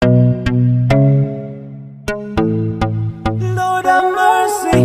Lord have mercy.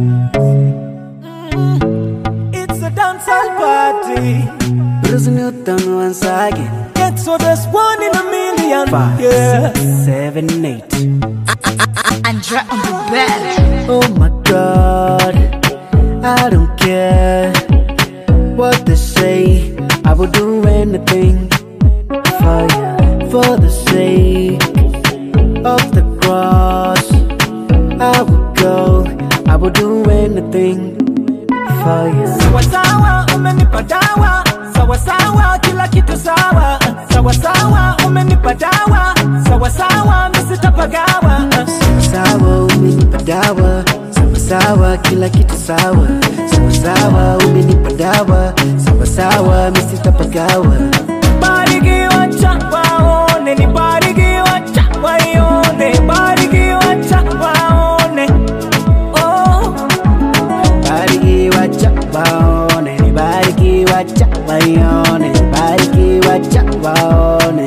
It's a dancehall party. Bruce Newton once again. Get so there's one in a million. 5, Yeah. 6, 7, 8. Andra on the bed. Oh my God, I don't care what they say. I will do anything for you, for the sake of the cross. I will go, I will do anything for you. Sawa sawa, umenipa dawa. Sawa sawa, kila kitu sawa. Sawa sawa, umenipa dawa. Sawa sawa, misitapagawa. Sawa, umenipa dawa. Sawa sawa, kila kitu sawa. Sawa sawa, umenipa dawa. Sawa sawa, misitapagawa. Bariki wacha waone, ni bariki wacha waione. Bariki wacha waone. Oh, Bariki wacha waone, ni bariki wacha waione. Bariki wacha waone.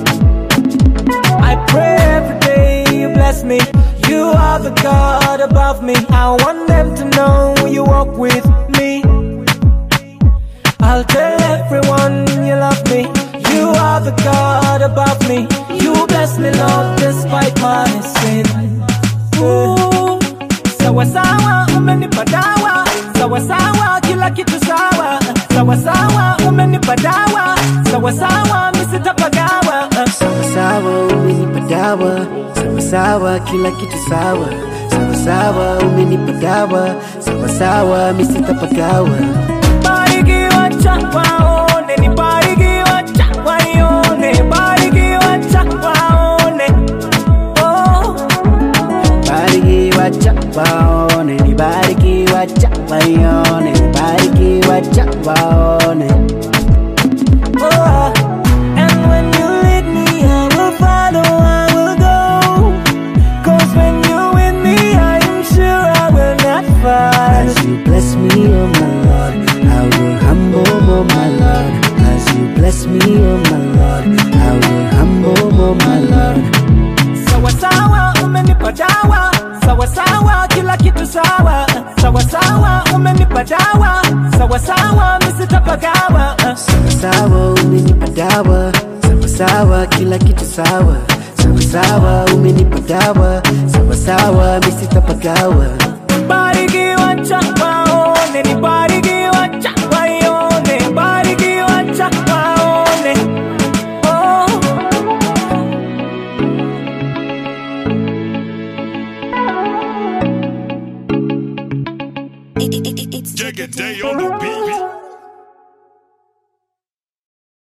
I pray every day you bless me. You are the God above me. I want them to know you walk with me. I'll tell everyone you love me. You are the God above me. You bless me, Lord, despite my sin. Ooh. Sawa sawa, umenipa dawa. Sawa sawa, kila kitu sawa. Sawa sawa, umenipa dawa. Sawa sawa, misitapagawa. Sawa sawa, umenipa dawa. Sawa sawa, kila kitu sawa. Sawa sawa, umenipa dawa. Sawa sawa, misitapagawa. Bariki wacha waone, ni bariki wacha waione. Bariki wacha waone. Oh, Bariki wacha waone, ni bariki wacha waione. Bariki wacha waone. oh. And when you lead me, I will follow, I will go. 'Cause when you're with me, I am sure I will not fall. As you bless me, oh my Lord, I will humble, oh my Lord. As you bless me, oh my Lord, I will humble, oh my Lord. Sawa sawa, umenipa dawa. Sawa sawa, kila kitu sawa. Sawa sawa, umenipa dawa. Sawa sawa, misitapagawa. Sawa sawa, umenipa dawa. Sawa sawa, kila kitu sawa. Sawa sawa, umenipa dawa. Sawa sawa, misitapagawa. Bariki wacha waone, ni bariki wacha waione. Bariki wacha waone. Oh, It's Jigga Day on the beat.